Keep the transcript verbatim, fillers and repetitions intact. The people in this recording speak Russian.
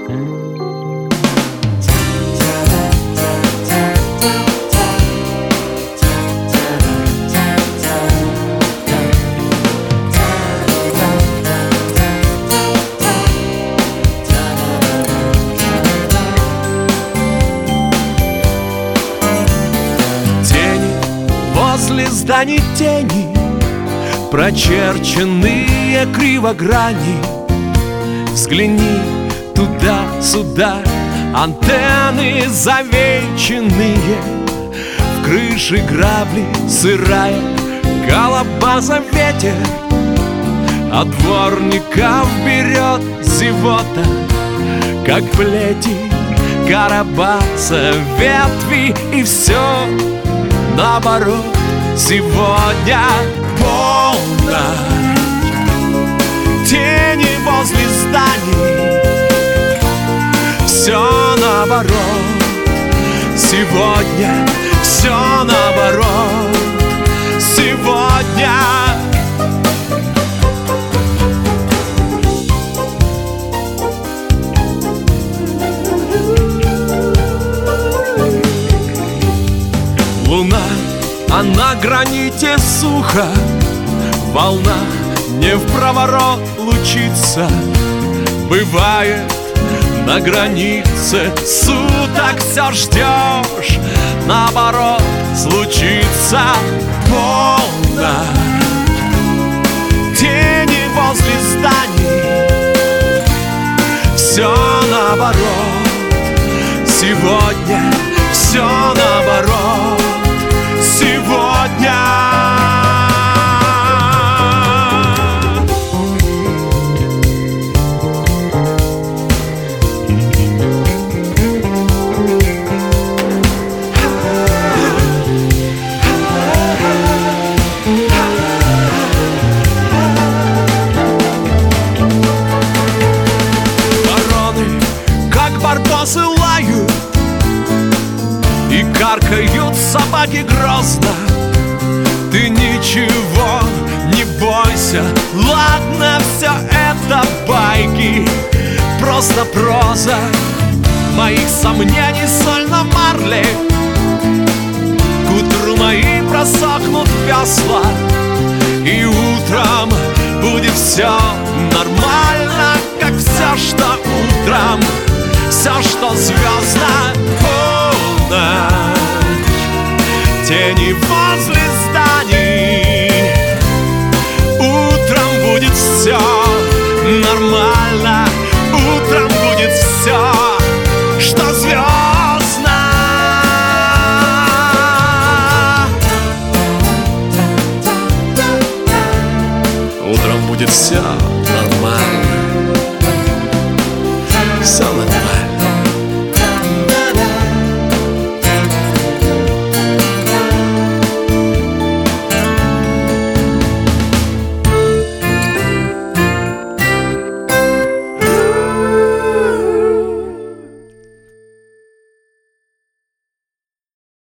Возле зданий тени, прочерченные кривограни. Взгляни туда-сюда, антенны завеченные, в крыше грабли сырая колобаза ветер, от дворников берет зевота, как плети карабаса ветви, и все наоборот. Сегодня полночь, тени возле зданий, все наоборот. Сегодня все наоборот. Сегодня луна, а на граните сухо, волна не в проворот лучится. Бывает на границе суток все ждешь, наоборот случится полночь. Тени возле зданий, все наоборот. Сегодня все наоборот. Сегодня вороны, как барбосы, лают, и каркают собаки грозно. Ты ничего не бойся, ладно, все это байки, просто проза моих сомнений, соль на марле. К утру мои просохнут весла, и утром будет все нормально, как все, что утром, все, что звездно. Тени возле зданий, утром будет все нормально, утром будет все, что звездно. Утром будет все нормально, все